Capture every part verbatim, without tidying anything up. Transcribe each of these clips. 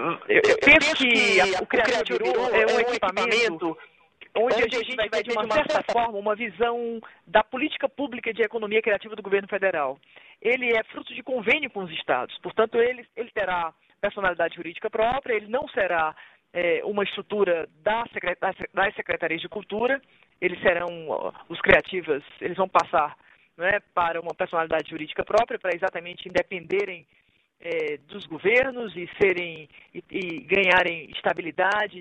eu, eu penso que a, o Criativo virou é um equipamento onde a gente vai ter, de uma certa forma, uma visão da política pública de economia criativa do governo federal. Ele é fruto de convênio com os estados, portanto, ele, ele terá personalidade jurídica própria, ele não será é, uma estrutura da secretar, das secretarias de cultura, eles serão, os criativas, eles vão passar, né, para uma personalidade jurídica própria, para exatamente independerem é, dos governos e, serem, e, e ganharem estabilidade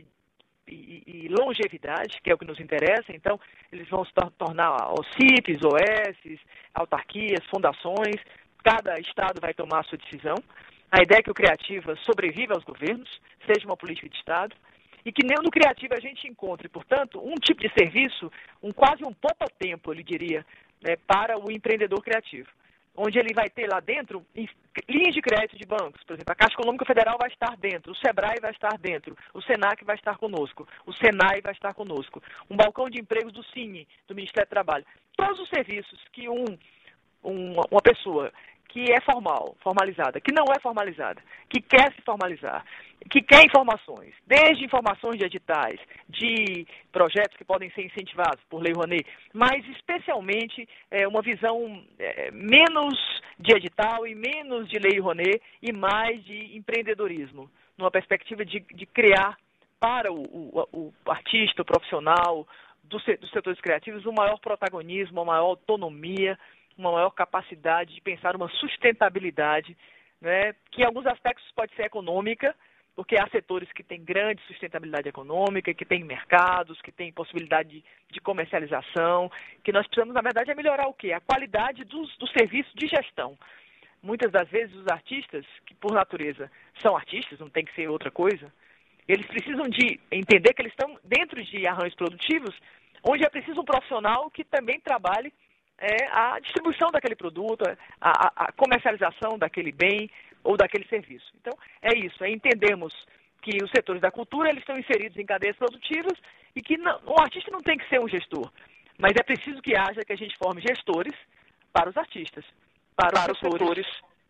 e, e longevidade, que é o que nos interessa. Então, eles vão se tornar O C I Ps, O S, autarquias, fundações, cada estado vai tomar a sua decisão. A ideia é que o Criativa sobreviva aos governos, seja uma política de estado, e que no Criativa a gente encontre, portanto, um tipo de serviço, um quase um poupa-tempo, eu lhe diria, né, para o empreendedor criativo, onde ele vai ter lá dentro linhas de crédito de bancos. Por exemplo, a Caixa Econômica Federal vai estar dentro, o SEBRAE vai estar dentro, o SENAC vai estar conosco, o SENAI vai estar conosco, um balcão de empregos do Cine, do Ministério do Trabalho. Todos os serviços que um, um, uma pessoa que é formal, formalizada, que não é formalizada, que quer se formalizar, que quer informações, desde informações de editais, de projetos que podem ser incentivados por Lei Rouanet, mas especialmente é, uma visão é, menos de edital e menos de Lei Rouanet e mais de empreendedorismo, numa perspectiva de, de criar para o, o, o artista, o profissional do, dos setores criativos um maior protagonismo, uma maior autonomia, uma maior capacidade de pensar uma sustentabilidade, né, que em alguns aspectos pode ser econômica, porque há setores que têm grande sustentabilidade econômica, que têm mercados, que têm possibilidade de, de comercialização, que nós precisamos, na verdade, é melhorar o quê? A qualidade dos, dos serviços de gestão. Muitas das vezes os artistas, que por natureza são artistas, não tem que ser outra coisa, eles precisam de entender que eles estão dentro de arranjos produtivos, onde é preciso um profissional que também trabalhe é a distribuição daquele produto, a, a comercialização daquele bem ou daquele serviço. Então, é isso, é entendermos que os setores da cultura eles estão inseridos em cadeias produtivas e que não, um artista não tem que ser um gestor, mas é preciso que haja, que a gente forme gestores para os artistas, para, para os setores.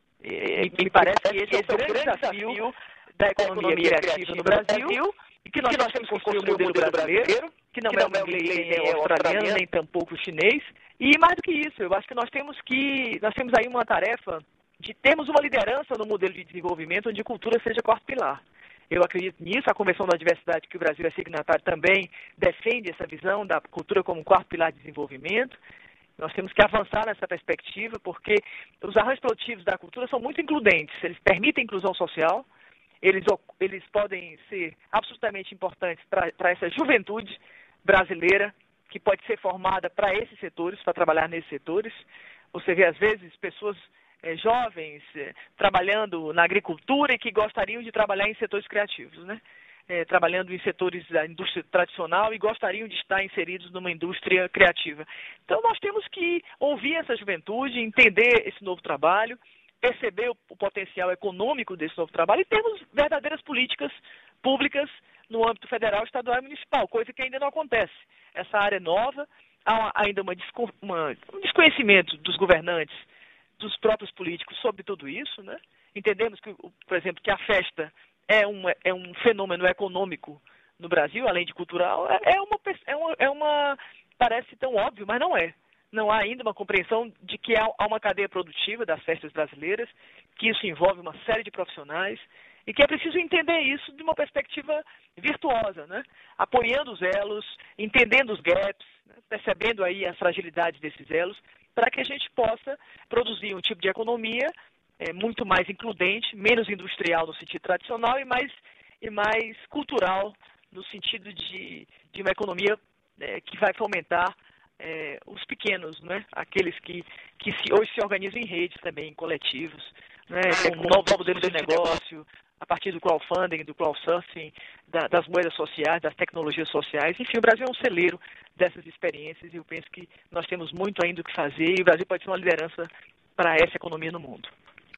E, e me parece que esse é o grande desafio da economia criativa no Brasil, e que nós, que nós temos que construir o modelo brasileiro, que não, que não é o inglês, nem é o australiano, nem tampouco o chinês. E mais do que isso, eu acho que nós temos que nós temos aí uma tarefa de termos uma liderança no modelo de desenvolvimento onde a cultura seja quarto pilar. Eu acredito nisso, a Convenção da Diversidade, que o Brasil é signatário, também defende essa visão da cultura como quarto pilar de desenvolvimento. Nós temos que avançar nessa perspectiva, porque os arranjos produtivos da cultura são muito includentes, eles permitem inclusão social, eles, eles podem ser absolutamente importantes para essa juventude brasileira, que pode ser formada para esses setores, para trabalhar nesses setores. Você vê, às vezes, pessoas é, jovens é, trabalhando na agricultura e que gostariam de trabalhar em setores criativos, né? É, trabalhando em setores da indústria tradicional e gostariam de estar inseridos numa indústria criativa. Então, nós temos que ouvir essa juventude, entender esse novo trabalho, perceber o, o potencial econômico desse novo trabalho e termos verdadeiras políticas públicas no âmbito federal, estadual e municipal, coisa que ainda não acontece. Essa área é nova, há ainda uma, uma, um desconhecimento dos governantes, dos próprios políticos sobre tudo isso, né? Entendemos, que, por exemplo, que a festa é um, é um fenômeno econômico no Brasil, além de cultural, é uma, é, uma, é uma... parece tão óbvio, mas não é. Não há ainda uma compreensão de que há uma cadeia produtiva das festas brasileiras, que isso envolve uma série de profissionais, e que é preciso entender isso de uma perspectiva virtuosa, né? Apoiando os elos, entendendo os gaps, né? Percebendo aí as fragilidades desses elos, para que a gente possa produzir um tipo de economia é, muito mais includente, menos industrial no sentido tradicional e mais, e mais cultural no sentido de, de uma economia é, que vai fomentar é, os pequenos, né? Aqueles que, que se, hoje se organizam em redes também, em coletivos, né? Com novos modelos de negócio, a partir do crowdfunding, do crowdsurfing, da, das moedas sociais, das tecnologias sociais. Enfim, o Brasil é um celeiro dessas experiências e eu penso que nós temos muito ainda o que fazer e o Brasil pode ser uma liderança para essa economia no mundo.